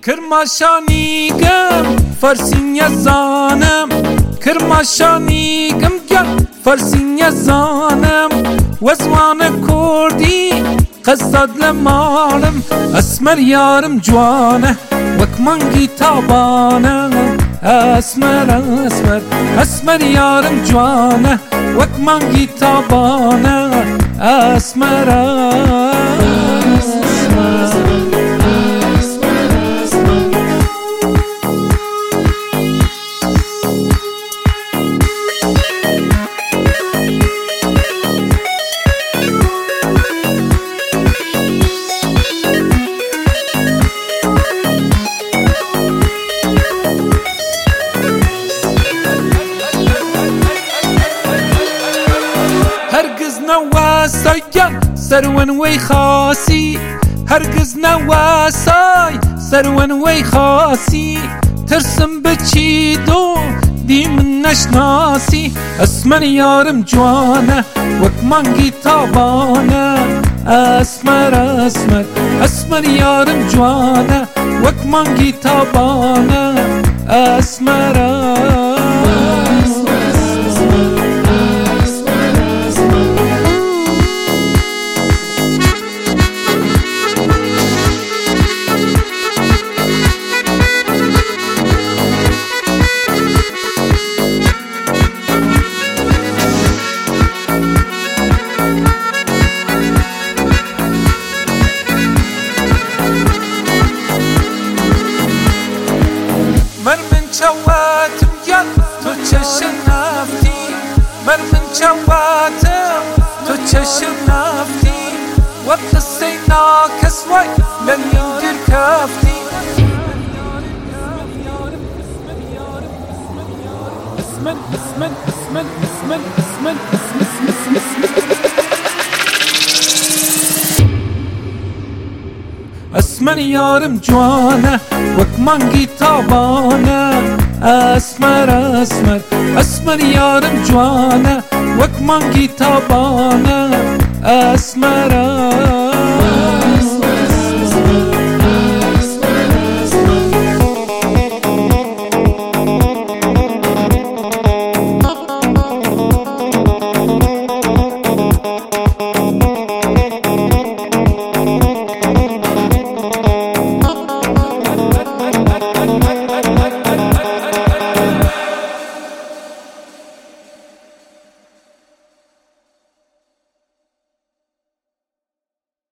کرماشانیگم فرسینیا زانم کرماشانیگم گل فرسینیا زانم وزوان کردی قصد لمالم اسمر یارم جوانه وکمانگی تابانه اسمر اسمر اسمر یارم جوانه وکمانگی تابانه اسمر هرگز نواسای سرون وی خاصی هرگز نواسای سرون وی خاصی ترسم بچی دو دی من نشناسی اسمر یارم جوانه وکمانگی تابانه اسمر اسمر اسمر یارم جوانه وکمانگی تابانه اسمر من چواتم گل تو چش نفتی من چواتم تو چش نفتی و قصه ناکس وای لنیم در کفتی اسمن اسمن اسمن اسمن اسمن اسمر یارم جوانه وکمانگی تابانه اسمر اسمر اسمر یارم جوانه وکمانگی تابانه اسمر